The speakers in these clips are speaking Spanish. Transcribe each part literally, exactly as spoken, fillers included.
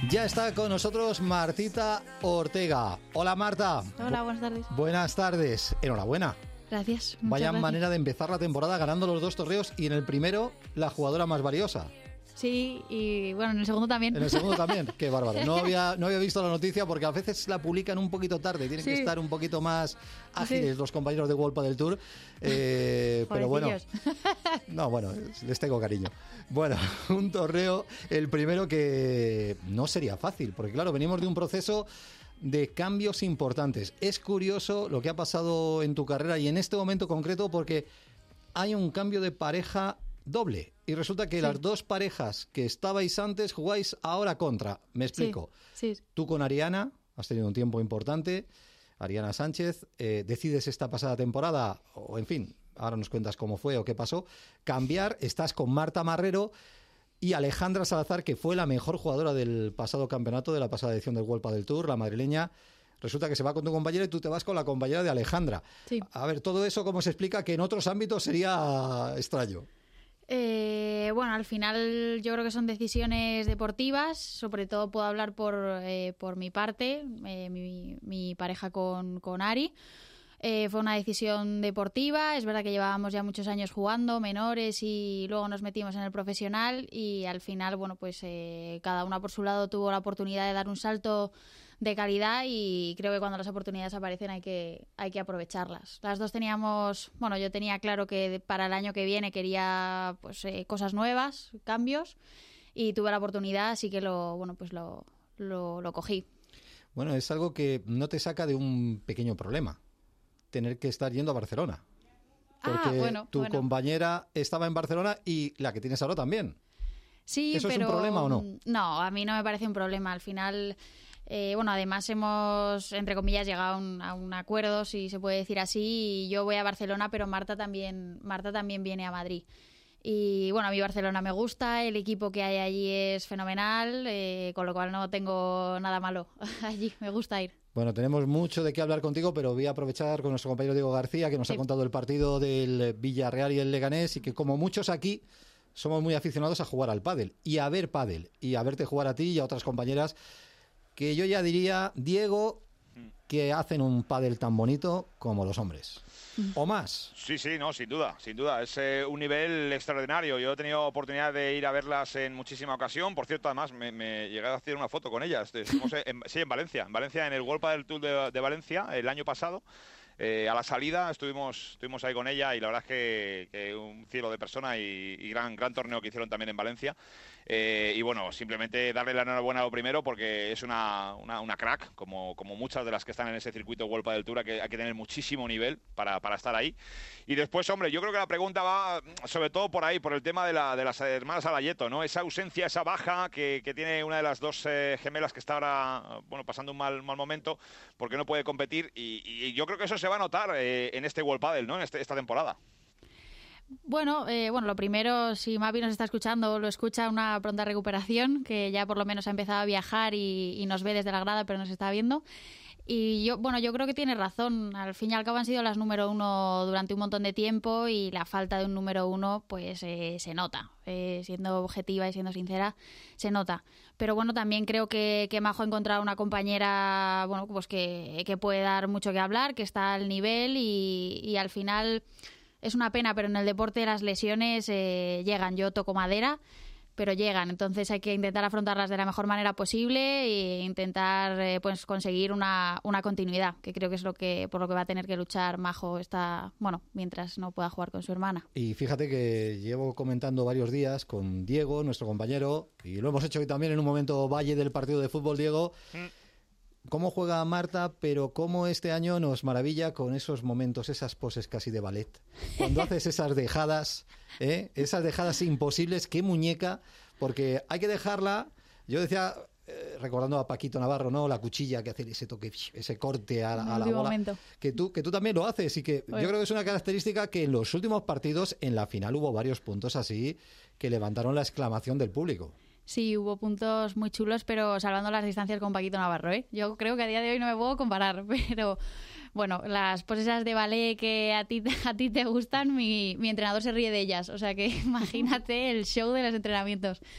Ya está con nosotros Martita Ortega. Hola, Marta. Hola, buenas tardes. Buenas tardes. Enhorabuena. Gracias. Vaya gracias. manera de empezar la temporada ganando los dos torneos y en el primero la jugadora más valiosa. Sí, y bueno, en el segundo también. En el segundo también, qué bárbaro. No había, no había visto la noticia porque a veces la publican un poquito tarde, tienen Sí. que estar un poquito más ágiles Sí. los compañeros de World Padel Tour. Eh, pero bueno, no, bueno, les tengo cariño. Bueno, un torneo, el primero que no sería fácil, porque claro, venimos de un proceso de cambios importantes. Es curioso lo que ha pasado en tu carrera y en este momento concreto porque hay un cambio de pareja doble. Y resulta que sí. Las dos parejas que estabais antes jugáis ahora contra. Me explico. Sí, sí. Tú con Ariana has tenido un tiempo importante. Ariana Sánchez, eh, decides esta pasada temporada, o en fin, ahora nos cuentas cómo fue o qué pasó, cambiar. Estás con Marta Marrero y Alejandra Salazar, que fue la mejor jugadora del pasado campeonato, de la pasada edición del World Padel Tour, la madrileña. Resulta que se va con tu compañera y tú te vas con la compañera de Alejandra. Sí. A ver, todo eso, ¿cómo se explica que en otros ámbitos sería extraño? Eh, bueno, al final yo creo que son decisiones deportivas, sobre todo puedo hablar por, eh, por mi parte, eh, mi, mi pareja con, con Ari. Eh, fue una decisión deportiva, es verdad que llevábamos ya muchos años jugando, menores, y luego nos metimos en el profesional y al final, bueno, pues eh, cada una por su lado tuvo la oportunidad de dar un salto de calidad y creo que cuando las oportunidades aparecen hay que, hay que aprovecharlas. Las dos teníamos, bueno, yo tenía claro que para el año que viene quería pues eh, cosas nuevas, cambios, y tuve la oportunidad, así que lo, bueno, pues lo, lo, lo cogí. Bueno, es algo que no te saca de un pequeño problema, tener que estar yendo a Barcelona. Porque ah, bueno, tu bueno. compañera estaba en Barcelona y la que tienes ahora también. Sí, ¿Eso pero es un problema o no? No, a mí no me parece un problema. Al final, eh, bueno, además hemos, entre comillas, llegado a un, a un acuerdo, si se puede decir así, y yo voy a Barcelona, pero Marta también, Marta también viene a Madrid. Y bueno, a mí Barcelona me gusta, el equipo que hay allí es fenomenal, eh, con lo cual no tengo nada malo allí, me gusta ir. Bueno, tenemos mucho de qué hablar contigo, pero voy a aprovechar con nuestro compañero Diego García, que nos sí. ha contado el partido del Villarreal y el Leganés, y que como muchos aquí somos muy aficionados a jugar al pádel y a ver pádel y a verte jugar a ti y a otras compañeras que yo ya diría, Diego, que hacen un pádel tan bonito como los hombres. ¿O más? Sí, sí, no, sin duda, sin duda. Es eh, un nivel extraordinario. Yo he tenido oportunidad de ir a verlas en muchísima ocasión. Por cierto, además, me, me llegué a hacer una foto con ellas. Estuvimos en, sí, en Valencia. En Valencia, en el World Padel Tour de, de Valencia, el año pasado. Eh, a la salida estuvimos, estuvimos ahí con ella y la verdad es que, que un cielo de persona y, y gran, gran torneo que hicieron también en Valencia. Eh, y bueno, simplemente darle la enhorabuena a lo primero porque es una, una, una crack, como, como muchas de las que están en ese circuito World Padel Tour, que hay que tener muchísimo nivel para, para estar ahí. Y después, hombre, yo creo que la pregunta va sobre todo por ahí, por el tema de, la, de las hermanas Alayeto, ¿no? Esa ausencia, esa baja que, que tiene una de las dos eh, gemelas que está ahora, bueno, pasando un mal, mal momento porque no puede competir y, y yo creo que eso se va a notar eh, en este World Padel, ¿no? En este, esta temporada. Bueno, eh, bueno, lo primero, si Mavi nos está escuchando, lo escucha, una pronta recuperación, que ya por lo menos ha empezado a viajar y, y nos ve desde la grada, pero nos está viendo. Y yo, bueno, yo creo que tiene razón. Al fin y al cabo han sido las número uno durante un montón de tiempo y la falta de un número uno, pues eh, se nota. Eh, siendo objetiva y siendo sincera, se nota. Pero bueno, también creo que, que Majo ha encontrado una compañera, bueno, pues que, que puede dar mucho que hablar, que está al nivel y, y al final es una pena, pero en el deporte las lesiones eh, llegan. Yo toco madera, pero llegan, entonces hay que intentar afrontarlas de la mejor manera posible e intentar eh, pues conseguir una, una continuidad, que creo que es lo que por lo que va a tener que luchar Majo esta, bueno, mientras no pueda jugar con su hermana. Y fíjate que llevo comentando varios días con Diego, nuestro compañero, y lo hemos hecho hoy también en un momento valle del partido de fútbol, Diego, mm. cómo juega Marta, pero cómo este año nos maravilla con esos momentos, esas poses casi de ballet. Cuando haces esas dejadas, ¿eh? esas dejadas imposibles, qué muñeca, porque hay que dejarla. Yo decía, eh, recordando a Paquito Navarro, ¿no? La cuchilla, que hace ese toque, ese corte a, a la bola, momento. que tú que tú también lo haces y que Oye. yo creo que es una característica que en los últimos partidos, en la final hubo varios puntos así que levantaron la exclamación del público. Sí, hubo puntos muy chulos, pero salvando las distancias con Paquito Navarro, ¿eh? Yo creo que a día de hoy no me puedo comparar, pero bueno, las poses de ballet que a ti, a ti te gustan, mi, mi entrenador se ríe de ellas, o sea que imagínate el show de los entrenamientos.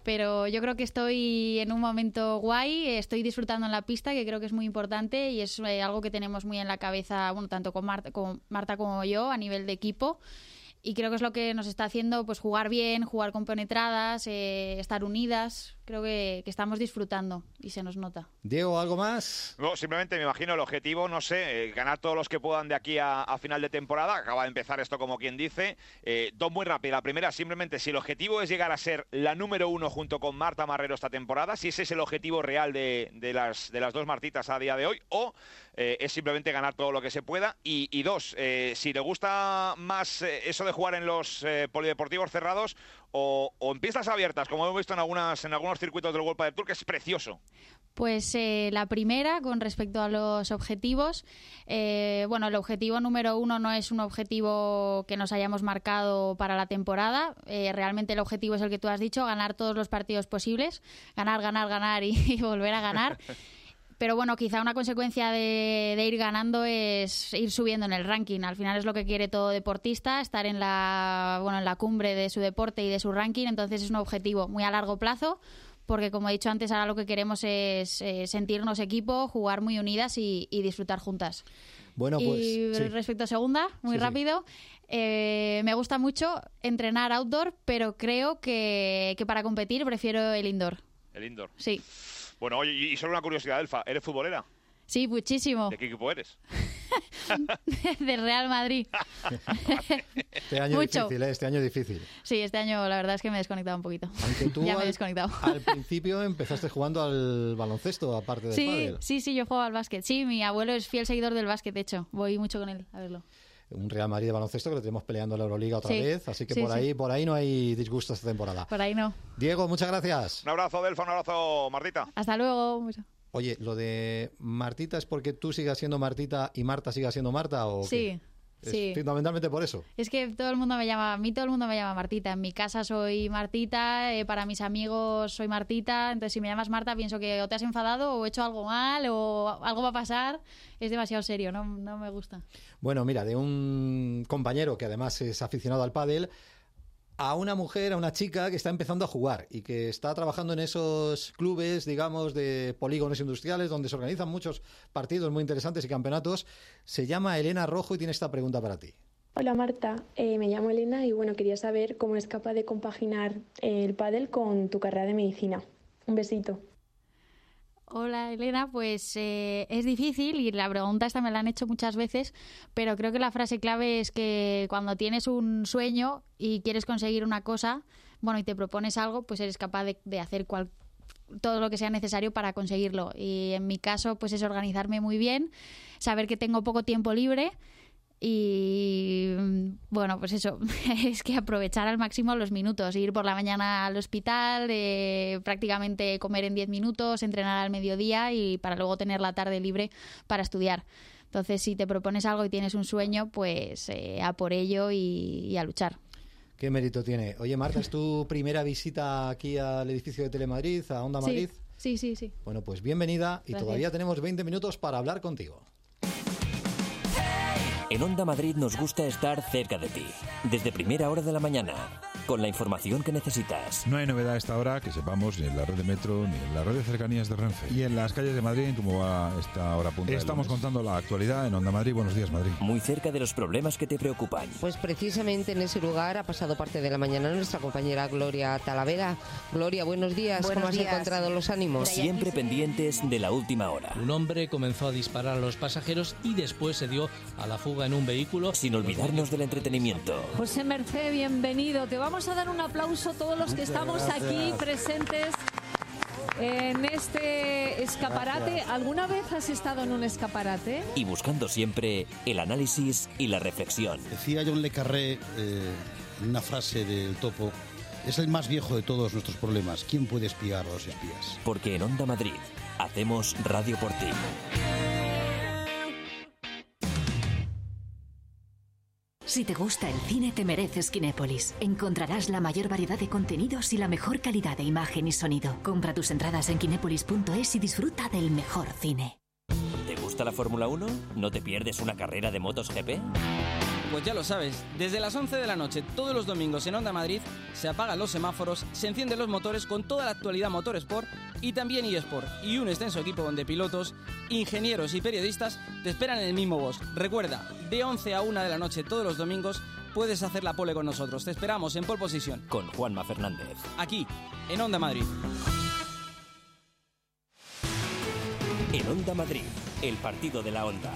pero yo creo que estoy en un momento guay, estoy disfrutando en la pista, que creo que es muy importante y es eh, algo que tenemos muy en la cabeza, bueno, tanto con Marta, con Marta como yo, a nivel de equipo. Y creo que es lo que nos está haciendo pues jugar bien, jugar compenetradas, eh, estar unidas. Creo que, que estamos disfrutando y se nos nota. Diego, ¿algo más? No, simplemente me imagino el objetivo, no sé, eh, ganar todos los que puedan de aquí a, a final de temporada. Acaba de empezar esto como quien dice. Eh, dos muy rápidas. La primera, simplemente, si el objetivo es llegar a ser la número uno junto con Marta Marrero esta temporada, si ese es el objetivo real de, de, las, de las dos Martitas a día de hoy, o eh, es simplemente ganar todo lo que se pueda. Y, y dos, eh, si le gusta más eh, eso de jugar en los eh, polideportivos cerrados o, o en pistas abiertas, como hemos visto en algunas en algunos circuitos del World Padel Tour, que es precioso. Pues eh, la primera, con respecto a los objetivos, eh, bueno, el objetivo número uno no es un objetivo que nos hayamos marcado para la temporada. Eh, realmente el objetivo es el que tú has dicho, ganar todos los partidos posibles, ganar, ganar, ganar y, y volver a ganar. Pero bueno, quizá una consecuencia de, de ir ganando es ir subiendo en el ranking. Al final es lo que quiere todo deportista, estar en la, bueno, en la cumbre de su deporte y de su ranking. Entonces es un objetivo muy a largo plazo, porque como he dicho antes, ahora lo que queremos es eh, sentirnos equipo, jugar muy unidas y, y disfrutar juntas. Bueno, pues, y sí. respecto a segunda, muy sí, rápido, sí. Eh, me gusta mucho entrenar outdoor, pero creo que, que para competir prefiero el indoor. El indoor. Sí. Bueno, oye, y solo una curiosidad, Elfa, ¿eres futbolera? Sí, muchísimo. ¿De qué equipo eres? Del Real Madrid. Este año Mucho. difícil, ¿eh? Este año difícil. Sí, este año la verdad es que me he desconectado un poquito. Aunque tú ya me he al, desconectado. al principio empezaste jugando al baloncesto, aparte del sí, pádel. Sí, sí, yo juego al básquet. Sí, mi abuelo es fiel seguidor del básquet, de hecho. Voy mucho con él a verlo. Un Real Madrid de baloncesto que lo tenemos peleando en la Euroliga otra sí. vez, así que sí, por sí. ahí por ahí no hay disgusto esta temporada. Por ahí no. Diego, muchas gracias. Un abrazo, Delfa, un abrazo, Martita. Hasta luego. Oye, ¿lo de Martita es porque tú sigas siendo Martita y Marta siga siendo Marta o sí, qué? sí. Es fundamentalmente por eso. Es que todo el mundo me llama, a mí todo el mundo me llama Martita. En mi casa soy Martita, eh, para mis amigos soy Martita. Entonces si me llamas Marta pienso que o te has enfadado o he hecho algo mal o algo va a pasar. Es demasiado serio, no, no me gusta. Bueno, mira, de un compañero que además es aficionado al pádel a una mujer, a una chica que está empezando a jugar y que está trabajando en esos clubes, digamos, de polígonos industriales donde se organizan muchos partidos muy interesantes y campeonatos. Se llama Elena Rojo y tiene esta pregunta para ti. Hola Marta, eh, me llamo Elena y bueno, quería saber cómo eres capaz de compaginar el pádel con tu carrera de medicina. Un besito. Hola Elena, pues eh, es difícil y la pregunta esta me la han hecho muchas veces, pero creo que la frase clave es que cuando tienes un sueño y quieres conseguir una cosa, bueno, y te propones algo, pues eres capaz de, de hacer cual, todo lo que sea necesario para conseguirlo. Y en mi caso, pues es organizarme muy bien, saber que tengo poco tiempo libre. Y bueno, pues eso, es que aprovechar al máximo los minutos, ir por la mañana al hospital, eh, prácticamente comer en diez minutos, entrenar al mediodía y para luego tener la tarde libre para estudiar. Entonces, si te propones algo y tienes un sueño, pues eh, a por ello y, y a luchar. ¿Qué mérito tiene? Oye, Marta, ¿es tu primera visita aquí al edificio de Telemadrid, a Onda Madrid? Sí, sí, sí. Bueno, pues bienvenida y Gracias. Todavía tenemos veinte minutos para hablar contigo. En Onda Madrid nos gusta estar cerca de ti, desde primera hora de la mañana, con la información que necesitas. No hay novedad a esta hora que sepamos ni en la red de metro ni en la red de cercanías de Renfe. Y en las calles de Madrid, ¿cómo va esta hora punta? Estamos contando la actualidad en Onda Madrid. Buenos días, Madrid. Muy cerca de los problemas que te preocupan. Pues precisamente en ese lugar ha pasado parte de la mañana nuestra compañera Gloria Talavera. Gloria, buenos días. Buenos ¿Cómo días. has encontrado los ánimos? Siempre pendientes de la última hora. Un hombre comenzó a disparar a los pasajeros y después se dio a la fuga en un vehículo. Sin olvidarnos del entretenimiento. José Mercé, bienvenido. Te vamos a dar un aplauso a todos los que estamos aquí presentes en este escaparate. Gracias. ¿Alguna vez has estado en un escaparate? Y buscando siempre el análisis y la reflexión. Decía John Le Carré eh, en una frase del Topo: es el más viejo de todos nuestros problemas. ¿Quién puede espiar a los espías? Porque en Onda Madrid hacemos radio por ti. Si te gusta el cine, te mereces Kinépolis. Encontrarás la mayor variedad de contenidos y la mejor calidad de imagen y sonido. Compra tus entradas en kinépolis punto es y disfruta del mejor cine. ¿Te gusta la Fórmula uno? ¿No te pierdes una carrera de motos G P? pues ya lo sabes, desde las once de la noche todos los domingos en Onda Madrid se apagan los semáforos, se encienden los motores con toda la actualidad Motorsport y también eSport, y un extenso equipo de pilotos, ingenieros y periodistas te esperan en el mismo box. Recuerda, de once a una de la noche todos los domingos puedes hacer la pole con nosotros. Te esperamos en Pole Position con Juanma Fernández, aquí en Onda Madrid. En Onda Madrid, el partido de la Onda.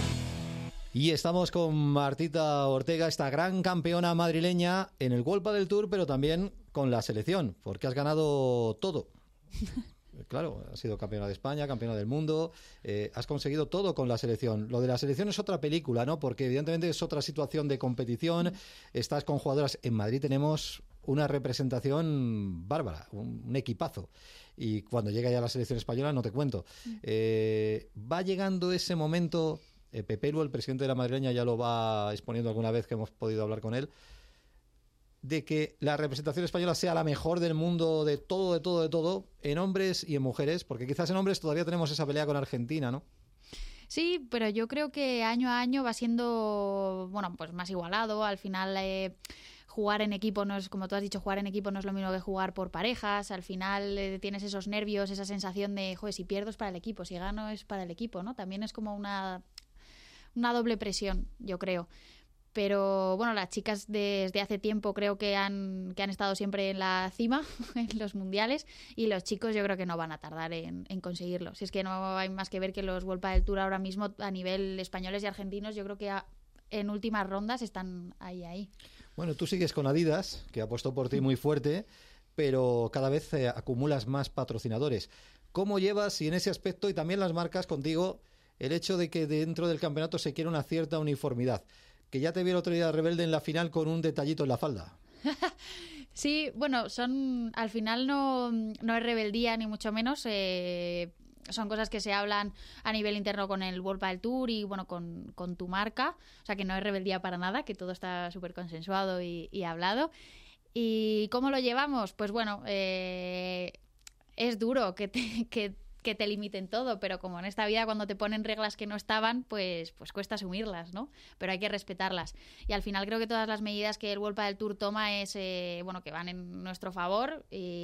Y estamos con Martita Ortega, esta gran campeona madrileña en el World Padel Tour, pero también con la selección, porque has ganado todo. Claro, has sido campeona de España, campeona del mundo, eh, has conseguido todo con la selección. Lo de la selección es otra película, ¿no? Porque evidentemente es otra situación de competición. Estás con jugadoras. En Madrid tenemos una representación bárbara, un, un equipazo. Y cuando llega ya la selección española, no te cuento. Eh, va llegando ese momento. Eh, Pepe Lu, el presidente de la madrileña, ya lo va exponiendo alguna vez que hemos podido hablar con él, de que la representación española sea la mejor del mundo, de todo, de todo, de todo, en hombres y en mujeres, porque quizás en hombres todavía tenemos esa pelea con Argentina, ¿no? Sí, pero yo creo que año a año va siendo, bueno, pues más igualado. Al final, eh, jugar en equipo no es, como tú has dicho, jugar en equipo no es lo mismo que jugar por parejas. Al final eh, tienes esos nervios, esa sensación de, joder, si pierdo es para el equipo, si gano es para el equipo, ¿no? También es como una... una doble presión, yo creo. Pero bueno, las chicas desde hace tiempo creo que han, que han estado siempre en la cima en los mundiales, y los chicos yo creo que no van a tardar en, en conseguirlo. Si es que no hay más que ver que los World Padel Tour ahora mismo a nivel españoles y argentinos yo creo que a, en últimas rondas están ahí, ahí. Bueno, tú sigues con Adidas, que apostó por ti muy fuerte, pero cada vez eh, acumulas más patrocinadores. ¿Cómo llevas, y en ese aspecto, y también las marcas contigo, el hecho de que dentro del campeonato se quiera una cierta uniformidad? Que ya te vi el otro día Rebelde en la final con un detallito en la falda. Sí, bueno, son al final no, no es rebeldía ni mucho menos. Eh, son cosas que se hablan a nivel interno con el World Padel Tour y bueno, con, con tu marca. O sea que no es rebeldía para nada, que todo está súper consensuado y, y hablado. ¿Y cómo lo llevamos? Pues bueno, eh, es duro que te... Que que te limiten todo, pero como en esta vida cuando te ponen reglas que no estaban, pues, pues cuesta asumirlas, ¿no? Pero hay que respetarlas. Y al final creo que todas las medidas que el World Padel Tour toma es, eh, bueno, que van en nuestro favor,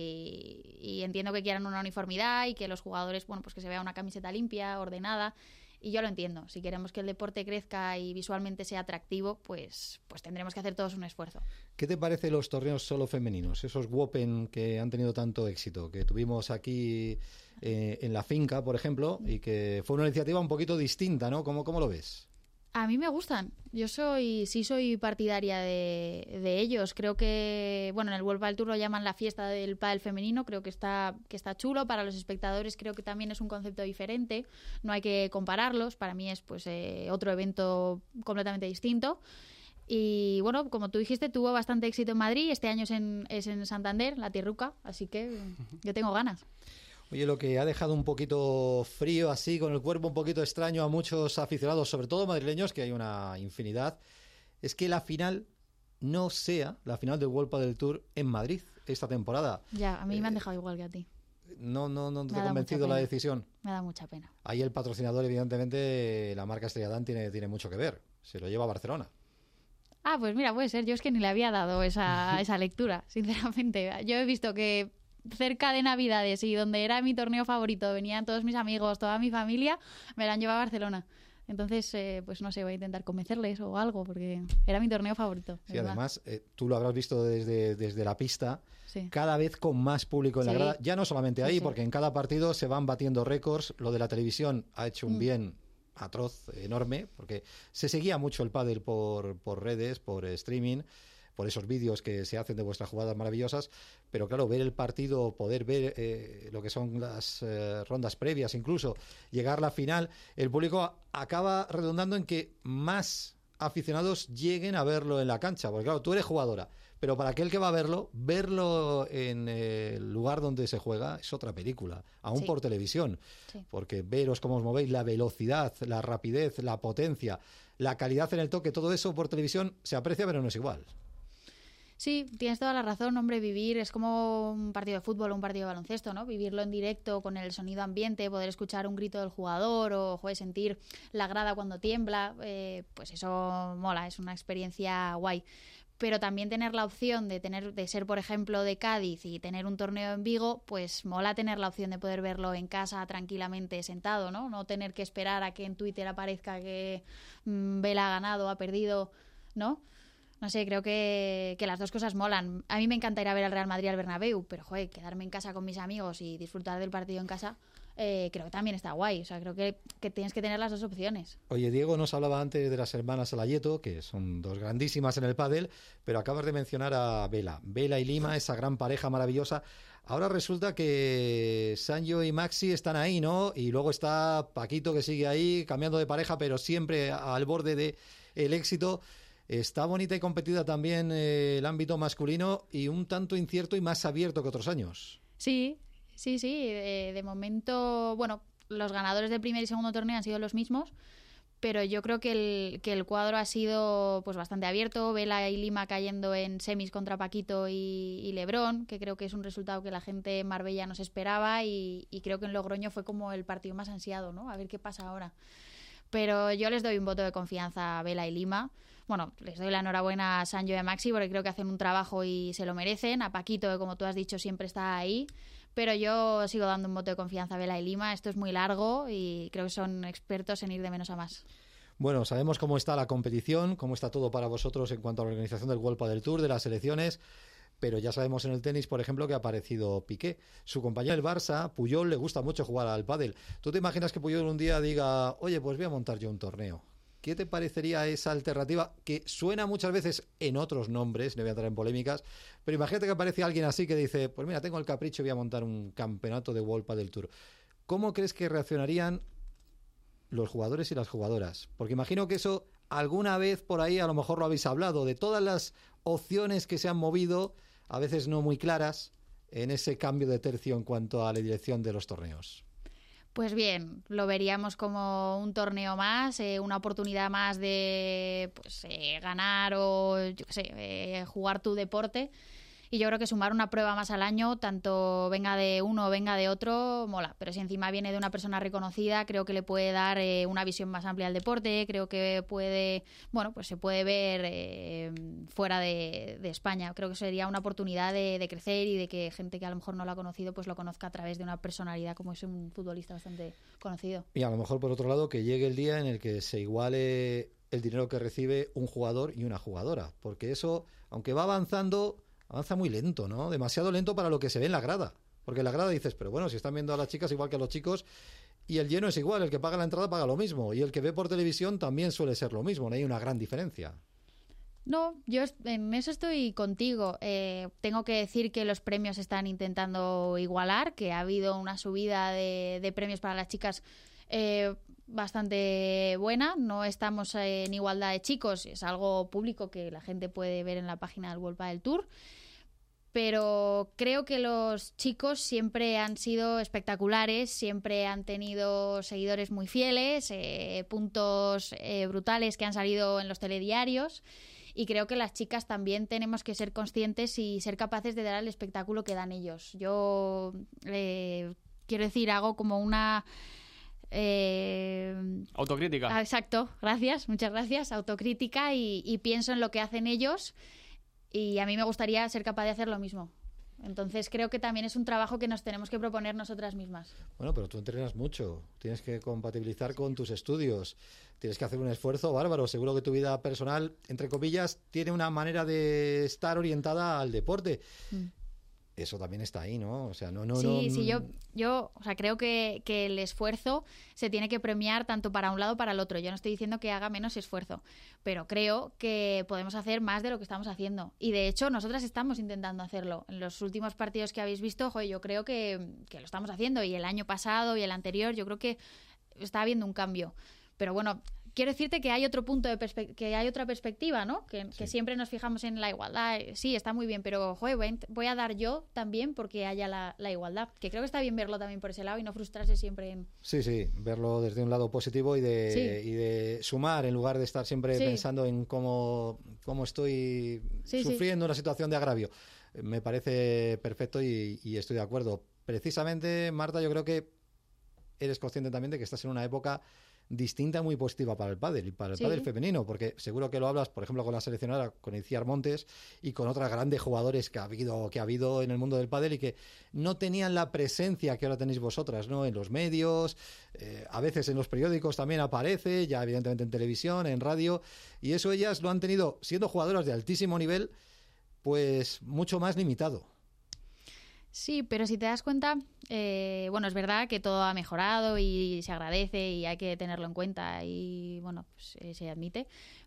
y, y entiendo que quieran una uniformidad y que los jugadores, bueno, pues que se vea una camiseta limpia, ordenada, y yo lo entiendo. Si queremos que el deporte crezca y visualmente sea atractivo, pues, pues tendremos que hacer todos un esfuerzo. ¿Qué te parece los torneos solo femeninos? Esos Open que han tenido tanto éxito, que tuvimos aquí eh, en la finca, por ejemplo, y que fue una iniciativa un poquito distinta, ¿no? ¿Cómo, cómo lo ves? A mí me gustan. Yo soy, sí soy partidaria de, de ellos. Creo que, bueno, en el World Padel Tour lo llaman la fiesta del pádel femenino. Creo que está, que está chulo. Para los espectadores creo que también es un concepto diferente. No hay que compararlos. Para mí es pues eh, otro evento completamente distinto. Y bueno, como tú dijiste, tuvo bastante éxito en Madrid. Este año es en, es en Santander, la Tierruca. Así que yo tengo ganas. Oye, lo que ha dejado un poquito frío, así, con el cuerpo un poquito extraño a muchos aficionados, sobre todo madrileños, que hay una infinidad, es que la final no sea la final del World Padel Tour en Madrid esta temporada. Ya, a mí eh, me han dejado igual que a ti. No, no, no te ha Me convencido la decisión. Me da mucha pena. Ahí el patrocinador, evidentemente, la marca Estrella Damm tiene, tiene mucho que ver. Se lo lleva a Barcelona. Ah, pues mira, puede ser. Yo es que ni le había dado esa, esa lectura, sinceramente. Yo he visto que cerca de Navidades y donde era mi torneo favorito, venían todos mis amigos, toda mi familia, me la han llevado a Barcelona. Entonces, eh, pues no sé, voy a intentar convencerles o algo, porque era mi torneo favorito. Sí, verdad. Además, eh, tú lo habrás visto desde, desde la pista, sí. Cada vez con más público en sí. la grada. Ya no solamente ahí, sí, sí. porque en cada partido se van batiendo récords. Lo de la televisión ha hecho un mm. bien atroz, enorme, porque se seguía mucho el pádel por, por redes, por streaming, por esos vídeos que se hacen de vuestras jugadas maravillosas, pero claro, ver el partido, poder ver eh, lo que son las eh, rondas previas, incluso llegar a la final, el público acaba redundando en que más aficionados lleguen a verlo en la cancha, porque claro, tú eres jugadora, pero para aquel que va a verlo, verlo en el lugar donde se juega es otra película, aún sí. por televisión, sí. porque veros cómo os movéis, la velocidad, la rapidez, la potencia, la calidad en el toque, todo eso por televisión se aprecia, pero no es igual. Sí, tienes toda la razón, hombre, vivir es como un partido de fútbol o un partido de baloncesto, ¿no? Vivirlo en directo con el sonido ambiente, poder escuchar un grito del jugador o, joder, sentir la grada cuando tiembla, eh, pues eso mola, es una experiencia guay. Pero también tener la opción de tener de ser, por ejemplo, de Cádiz y tener un torneo en Vigo, pues mola tener la opción de poder verlo en casa tranquilamente sentado, ¿no? No tener que esperar a que en Twitter aparezca que mmm, Vela ha ganado, ha perdido, ¿no? No sé, creo que, que las dos cosas molan. A mí me encanta ir a ver al Real Madrid al Bernabéu, pero, joder, quedarme en casa con mis amigos y disfrutar del partido en casa, eh, creo que también está guay. O sea, creo que, que tienes que tener las dos opciones. Oye, Diego nos hablaba antes de las hermanas Alayeto, que son dos grandísimas en el pádel, pero acabas de mencionar a Vela. Vela y Lima, esa gran pareja maravillosa. Ahora resulta que Sancho y Maxi están ahí, ¿no? Y luego está Paquito, que sigue ahí, cambiando de pareja, pero siempre al borde del éxito. Está bonita y competida también eh, el ámbito masculino y un tanto incierto y más abierto que otros años. Sí, sí, sí. De, de momento, bueno, los ganadores del primer y segundo torneo han sido los mismos, pero yo creo que el, que el cuadro ha sido pues bastante abierto. Vela y Lima cayendo en semis contra Paquito y, y Lebrón, que creo que es un resultado que la gente en Marbella no se esperaba y, y creo que en Logroño fue como el partido más ansiado, ¿no? A ver qué pasa ahora. Pero yo les doy un voto de confianza a Vela y Lima. Bueno, les doy la enhorabuena a Sancho y a Maxi porque creo que hacen un trabajo y se lo merecen. A Paquito, que como tú has dicho, siempre está ahí. Pero yo sigo dando un voto de confianza a Vela y Lima. Esto es muy largo y creo que son expertos en ir de menos a más. Bueno, sabemos cómo está la competición, cómo está todo para vosotros en cuanto a la organización del World Padel Tour, de las selecciones. Pero ya sabemos en el tenis, por ejemplo, que ha aparecido Piqué. Su compañero del Barça, Puyol, le gusta mucho jugar al pádel. ¿Tú te imaginas que Puyol un día diga, oye, pues voy a montar yo un torneo? ¿Qué te parecería esa alternativa que suena muchas veces en otros nombres? No voy a entrar en polémicas, pero imagínate que aparece alguien así que dice, pues mira, tengo el capricho y voy a montar un campeonato de World Padel Tour. ¿Cómo crees que reaccionarían los jugadores y las jugadoras? Porque imagino que eso alguna vez por ahí a lo mejor lo habéis hablado, de todas las opciones que se han movido, a veces no muy claras, en ese cambio de tercio en cuanto a la dirección de los torneos. Pues bien, lo veríamos como un torneo más, eh, una oportunidad más de pues, eh, ganar o yo qué sé, eh, jugar tu deporte. Y yo creo que sumar una prueba más al año, tanto venga de uno o venga de otro, mola. Pero si encima viene de una persona reconocida, creo que le puede dar eh, una visión más amplia al deporte. Creo que puede, bueno, pues se puede ver eh, fuera de, de España. Creo que sería una oportunidad de, de crecer y de que gente que a lo mejor no lo ha conocido, pues lo conozca a través de una personalidad como es un futbolista bastante conocido. Y a lo mejor, por otro lado, que llegue el día en el que se iguale el dinero que recibe un jugador y una jugadora. Porque eso, aunque va avanzando, avanza muy lento, ¿no? Demasiado lento para lo que se ve en la grada. Porque en la grada dices, pero bueno, si están viendo a las chicas igual que a los chicos, y el lleno es igual, el que paga la entrada paga lo mismo, y el que ve por televisión también suele ser lo mismo, no hay una gran diferencia. No, yo en eso estoy contigo. Eh, tengo que decir que los premios están intentando igualar, que ha habido una subida de, de premios para las chicas eh, bastante buena. No estamos en igualdad de chicos, es algo público que la gente puede ver en la página del World Padel Tour. Pero creo que los chicos siempre han sido espectaculares, siempre han tenido seguidores muy fieles, eh, puntos eh, brutales que han salido en los telediarios, y creo que las chicas también tenemos que ser conscientes y ser capaces de dar el espectáculo que dan ellos. Yo eh, quiero decir, hago como una... Eh... Autocrítica. Ah, exacto, gracias, muchas gracias, autocrítica, y, y pienso en lo que hacen ellos. Y a mí me gustaría ser capaz de hacer lo mismo. Entonces creo que también es un trabajo que nos tenemos que proponer nosotras mismas. Bueno, pero tú entrenas mucho. Tienes que compatibilizar con tus estudios. Tienes que hacer un esfuerzo bárbaro. Seguro que tu vida personal, entre comillas, tiene una manera de estar orientada al deporte. Mm. Eso también está ahí, ¿no? O sea, no, no, sí, no... sí, yo, yo o sea, creo que, que el esfuerzo se tiene que premiar tanto para un lado como para el otro. Yo no estoy diciendo que haga menos esfuerzo, pero creo que podemos hacer más de lo que estamos haciendo. Y de hecho, nosotras estamos intentando hacerlo. En los últimos partidos que habéis visto, joder, yo creo que, que lo estamos haciendo. Y el año pasado y el anterior, yo creo que está habiendo un cambio. Pero bueno, quiero decirte que hay otro punto de perspe- que hay otra perspectiva, ¿no? Que, sí. que siempre nos fijamos en la igualdad. Sí, está muy bien, pero joder, voy a dar yo también porque haya la, la igualdad. Que creo que está bien verlo también por ese lado y no frustrarse siempre en... Sí, sí, verlo desde un lado positivo y de, sí. y de sumar en lugar de estar siempre sí. pensando en cómo, cómo estoy sí, sufriendo sí. una situación de agravio. Me parece perfecto y, y estoy de acuerdo. Precisamente, Marta, yo creo que eres consciente también de que estás en una época distinta, muy positiva para el pádel y para el sí. pádel femenino, porque seguro que lo hablas, por ejemplo, con la seleccionadora, con Itziar Montes y con otras grandes jugadores que ha habido que ha habido en el mundo del pádel y que no tenían la presencia que ahora tenéis vosotras, ¿no? En los medios, eh, a veces en los periódicos también aparece, ya evidentemente en televisión, en radio, y eso ellas lo han tenido, siendo jugadoras de altísimo nivel, pues mucho más limitado. Sí, pero si te das cuenta, eh, bueno, es verdad que todo ha mejorado y se agradece y hay que tenerlo en cuenta y, bueno, pues eh, se admite,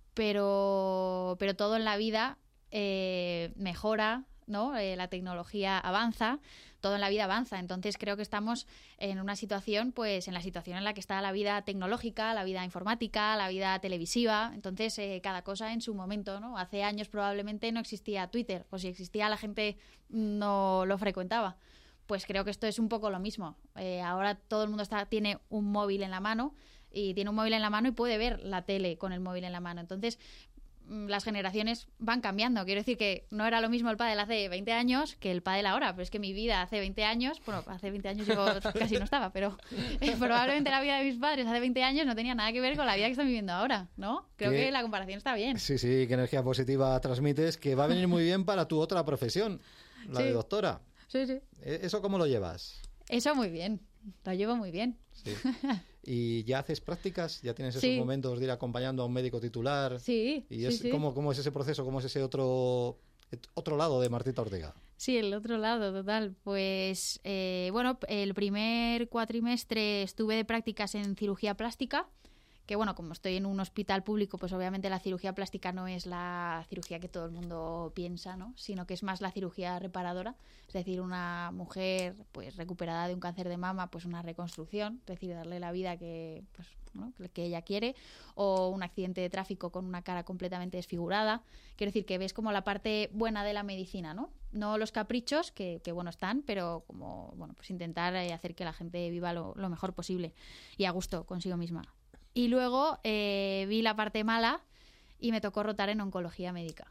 pero, pero todo en la vida eh, mejora, ¿no? Eh, la tecnología avanza, todo en la vida avanza, entonces creo que estamos en una situación, pues en la situación en la que está la vida tecnológica, la vida informática, la vida televisiva, entonces eh, cada cosa en su momento, ¿no? Hace años probablemente no existía Twitter, o si existía la gente no lo frecuentaba, pues creo que esto es un poco lo mismo, eh, ahora todo el mundo está tiene un móvil en la mano y tiene un móvil en la mano y puede ver la tele con el móvil en la mano, entonces las generaciones van cambiando. Quiero decir que no era lo mismo el pádel hace veinte años que el pádel ahora, pero es que mi vida hace veinte años, bueno, hace veinte años yo casi no estaba, pero eh, probablemente la vida de mis padres hace veinte años no tenía nada que ver con la vida que están viviendo ahora, ¿no? Creo que, que la comparación está bien. Sí, sí, qué energía positiva transmites, que va a venir muy bien para tu otra profesión, la sí. de doctora. Sí, sí. ¿Eso cómo lo llevas? Eso muy bien, lo llevo muy bien. Sí. ¿Y ya haces prácticas? ¿Ya tienes esos sí. momentos de ir acompañando a un médico titular? Sí. ¿Y es, sí, sí. ¿cómo, cómo es ese proceso? ¿Cómo es ese otro, otro lado de Martita Ortega? Sí, el otro lado, total. Pues, eh, bueno, el primer cuatrimestre estuve de prácticas en cirugía plástica, que bueno, como estoy en un hospital público, pues obviamente la cirugía plástica no es la cirugía que todo el mundo piensa, ¿no? Sino que es más la cirugía reparadora, es decir, una mujer pues recuperada de un cáncer de mama, pues una reconstrucción, es decir, darle la vida que, pues, ¿no? que ella quiere, o un accidente de tráfico con una cara completamente desfigurada. Quiero decir que ves como la parte buena de la medicina, ¿no? No los caprichos, que, que bueno están, pero como, bueno, pues intentar hacer que la gente viva lo, lo mejor posible y a gusto consigo misma. Y luego eh, vi la parte mala y me tocó rotar en oncología médica.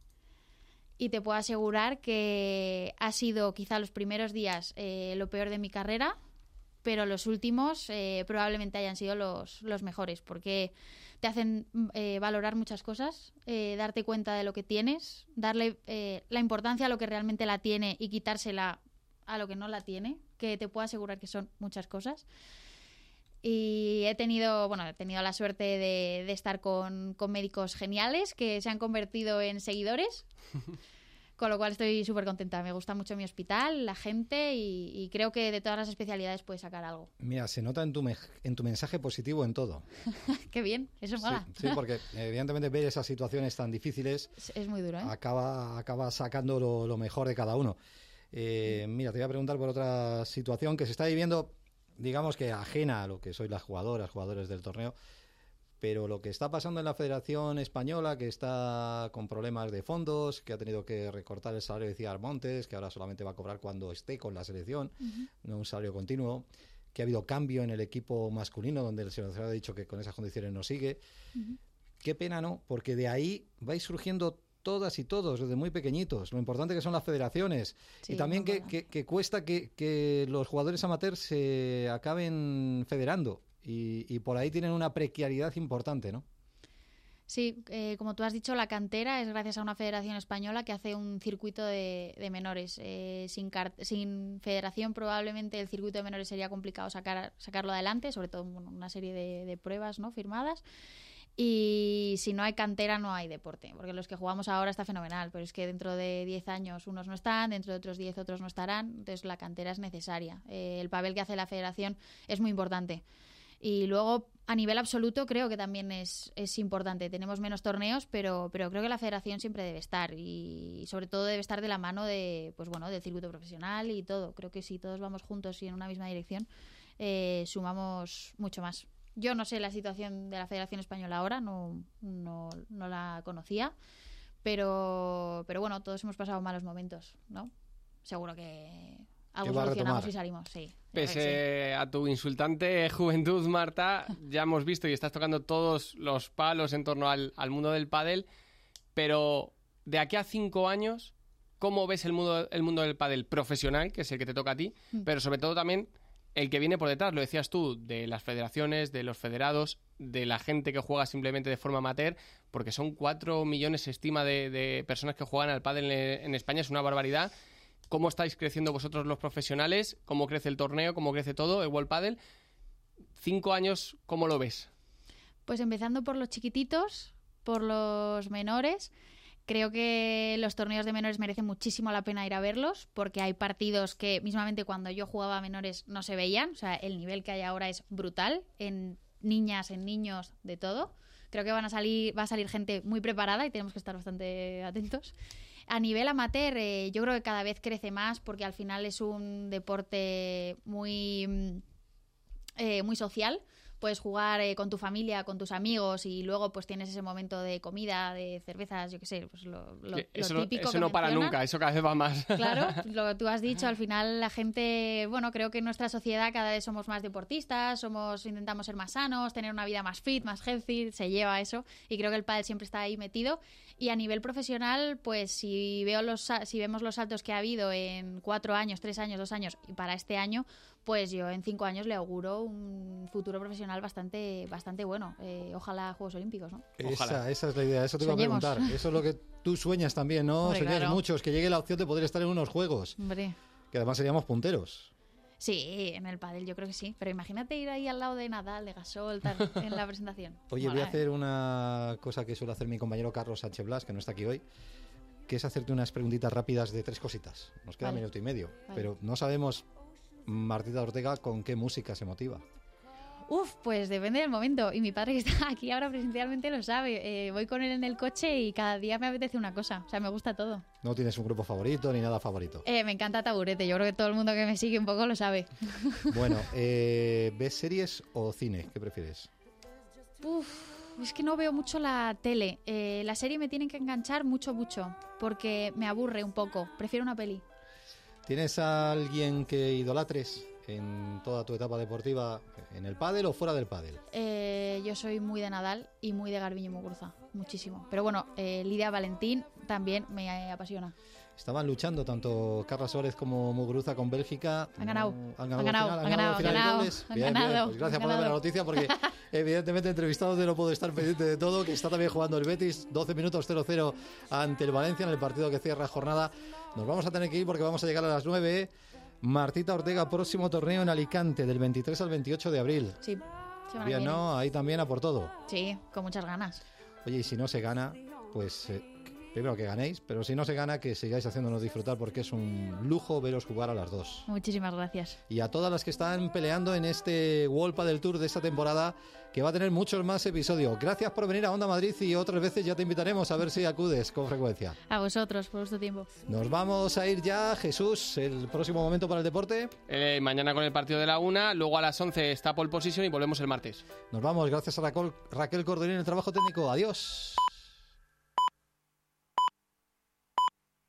Y te puedo asegurar que ha sido quizá los primeros días eh, lo peor de mi carrera, pero los últimos eh, probablemente hayan sido los, los mejores, porque te hacen eh, valorar muchas cosas, eh, darte cuenta de lo que tienes, darle eh, la importancia a lo que realmente la tiene y quitársela a lo que no la tiene, que te puedo asegurar que son muchas cosas. Y he tenido, bueno, he tenido la suerte de, de estar con, con médicos geniales que se han convertido en seguidores, con lo cual estoy súper contenta. Me gusta mucho mi hospital, la gente y, y creo que de todas las especialidades puedes sacar algo. Mira, se nota en tu, me- en tu mensaje positivo en todo. Qué bien, eso mola. Sí, sí, porque evidentemente ver esas situaciones tan difíciles es, es muy duro, ¿eh? acaba, acaba sacando lo, lo mejor de cada uno. Eh, mira, te voy a preguntar por otra situación que se está viviendo, digamos que ajena a lo que sois las jugadoras, jugadores del torneo, pero lo que está pasando en la Federación Española, que está con problemas de fondos, que ha tenido que recortar el salario de Itziar Montes, que ahora solamente va a cobrar cuando esté con la selección, uh-huh. no un salario continuo, que ha habido cambio en el equipo masculino, donde el seleccionador ha dicho que con esas condiciones no sigue. Uh-huh. Qué pena, ¿no? Porque de ahí vais surgiendo todas y todos, desde muy pequeñitos. Lo importante que son las federaciones. Sí, y también que, que, que cuesta que, que los jugadores amateurs se acaben federando. Y, y por ahí tienen una precariedad importante, ¿no? Sí, eh, como tú has dicho, la cantera es gracias a una federación española que hace un circuito de, de menores. Eh, sin, car- sin federación probablemente el circuito de menores sería complicado sacar, sacarlo adelante, sobre todo bueno, una serie de, de pruebas, ¿no?, firmadas. Y si no hay cantera no hay deporte, porque los que jugamos ahora está fenomenal, pero es que dentro de diez años unos no están, dentro de otros diez otros no estarán, entonces la cantera es necesaria. Eh, el papel que hace la federación es muy importante. Y luego, a nivel absoluto, creo que también es, es importante. Tenemos menos torneos, pero, pero creo que la federación siempre debe estar. Y sobre todo debe estar de la mano de, pues bueno, del circuito profesional y todo. Creo que si todos vamos juntos y en una misma dirección, eh, sumamos mucho más. Yo no sé la situación de la Federación Española ahora, no, no, no la conocía, pero, pero bueno, todos hemos pasado malos momentos, ¿no? Seguro que algo solucionamos y salimos, sí. Pese sí. a tu insultante juventud, Marta, ya hemos visto y estás tocando todos los palos en torno al, al mundo del pádel, pero de aquí a cinco años, ¿cómo ves el mundo, el mundo del pádel profesional, que es el que te toca a ti, mm. pero sobre todo también el que viene por detrás, lo decías tú, de las federaciones, de los federados, de la gente que juega simplemente de forma amateur, porque son cuatro millones, se estima, de, de personas que juegan al pádel en, en España, es una barbaridad. ¿Cómo estáis creciendo vosotros los profesionales? ¿Cómo crece el torneo? ¿Cómo crece todo, el World Padel? Cinco años, ¿cómo lo ves? Pues empezando por los chiquititos, por los menores. Creo que los torneos de menores merecen muchísimo la pena ir a verlos, porque hay partidos que mismamente cuando yo jugaba a menores no se veían. O sea, el nivel que hay ahora es brutal, en niñas, en niños, de todo. Creo que van a salir, va a salir gente muy preparada y tenemos que estar bastante atentos. A nivel amateur, eh, yo creo que cada vez crece más, porque al final es un deporte muy, eh, muy social. Puedes jugar eh, con tu familia, con tus amigos, y luego pues tienes ese momento de comida, de cervezas, yo qué sé, pues lo, lo, eso lo típico. No, eso no para nunca, eso cada vez va más. Claro, lo que tú has dicho, al final la gente, bueno, creo que en nuestra sociedad cada vez somos más deportistas, somos intentamos ser más sanos, tener una vida más fit, más healthy, se lleva eso, y creo que el pádel siempre está ahí metido. Y a nivel profesional, pues si veo los si vemos los saltos que ha habido en cuatro años, tres años, dos años, y para este año, pues yo en cinco años le auguro un futuro profesional bastante bastante bueno. Eh, ojalá Juegos Olímpicos, ¿no? Esa, esa es la idea, eso te iba a preguntar. Eso es lo que tú sueñas también, ¿no? Hombre, Sueñas claro. muchos, que llegue la opción de poder estar en unos Juegos. Hombre. Que además seríamos punteros. Sí, en el pádel yo creo que sí. Pero imagínate ir ahí al lado de Nadal, de Gasol, tal, en la presentación. Oye, Mola, voy a ¿eh? hacer una cosa que suele hacer mi compañero Carlos Sánchez Blas, que no está aquí hoy, que es hacerte unas preguntitas rápidas de tres cositas. Nos queda Vale. minuto y medio, Vale. pero no sabemos, Martita Ortega, con qué música se motiva. Uf, pues depende del momento. Y mi padre, que está aquí ahora presencialmente, lo sabe. Eh, voy con él en el coche y cada día me apetece una cosa. O sea, me gusta todo. No tienes un grupo favorito ni nada favorito. Eh, me encanta Taburete. Yo creo que todo el mundo que me sigue un poco lo sabe. Bueno, eh, ¿ves series o cine? ¿Qué prefieres? Uf, es que no veo mucho la tele. Eh, la serie me tienen que enganchar mucho, mucho. Porque me aburre un poco. Prefiero una peli. ¿Tienes a alguien que idolatres en toda tu etapa deportiva, en el pádel o fuera del pádel? Eh, yo soy muy de Nadal y muy de Garbiñe Muguruza. Muchísimo. Pero bueno, eh, Lidia Valentín también me apasiona. Estaban luchando tanto Carla Suárez como Muguruza con Bélgica. Han ganado. Mm, Han ganado. Han ganado, al final, han ganado, al final han de ganado, dobles. han Bien, ganado, bien. Pues gracias han por darme la ganado. noticia, porque evidentemente entrevistados de no puedo estar pendiente de todo, que está también jugando el Betis, doce minutos cero cero ante el Valencia en el partido que cierra jornada. Nos vamos a tener que ir porque vamos a llegar a las nueve. Martita Ortega, próximo torneo en Alicante, del veintitrés al veintiocho de abril. Sí, semana Bien, que viene. ¿no? Ahí también a por todo. Sí, con muchas ganas. Oye, y si no se gana, pues eh, primero que ganéis, pero si no se gana, que sigáis haciéndonos disfrutar, porque es un lujo veros jugar a las dos. Muchísimas gracias. Y a todas las que están peleando en este World Padel Tour de esta temporada, que va a tener muchos más episodios. Gracias por venir a Onda Madrid, y otras veces ya te invitaremos a ver si acudes con frecuencia. A vosotros, por vuestro tiempo. Nos vamos a ir ya, Jesús, el próximo momento para el deporte. Eh, mañana con el partido de la una, luego a las once está Pole Position y volvemos el martes. Nos vamos, gracias a Raquel, Raquel Cordero en el trabajo técnico. Adiós.